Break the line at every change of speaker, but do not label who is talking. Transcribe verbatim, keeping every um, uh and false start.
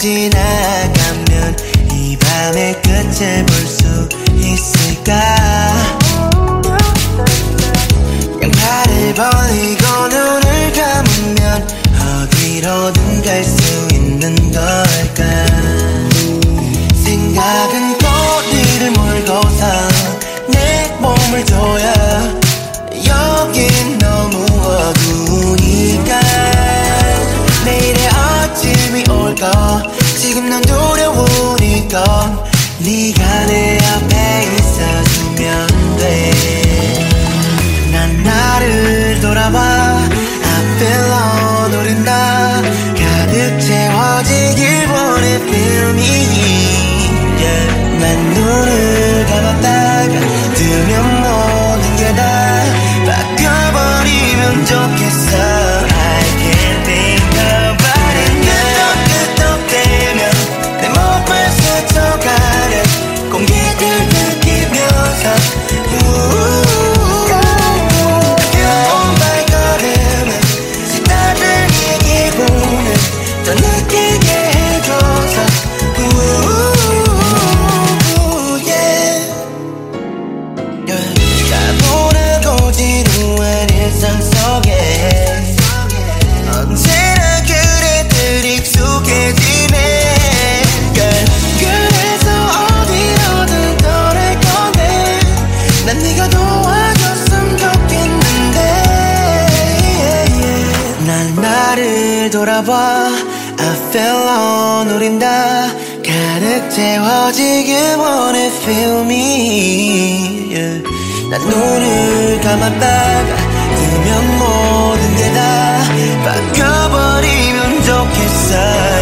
지나가면 이 밤의 끝을 볼 수 있을까. 양팔을 벌리고 눈을 감으면 어디로든 갈 수 있는 걸까. 생각은 꼬리를 물고서 내 몸을 조여 여긴 너무 어두우니까. 내일의 아침이 올까 지금 난 두려우니까 네가 내 앞에 있어주면 돼. 난 나를 돌아봐 I feel all 노린다. 가득 채워지길 원해 feel me yeah. 난 눈을 감았다가 뜨면 모든 게 다 바뀌어버리면 좋겠어. I can't think about it now. 끄떡끄떡대면 내 몸을 스쳐가려 공기를 느끼면서 가벼운 발걸음에 시다를 이 기분을 더 느끼게 해줘서 가보라고 지루한 일상 속에 언제나 그래들 익숙해지네 yeah. 그래서 어디로든 떠날 건데 난 네가 도와줬으면 좋겠는데 yeah, yeah. 난 나를 돌아봐 I feel all 노린다. 가득 채워지길 원해 feel me yeah. 난 눈을 감았다가 뜨면 모든 게 다 바뀌어버리면 좋겠어.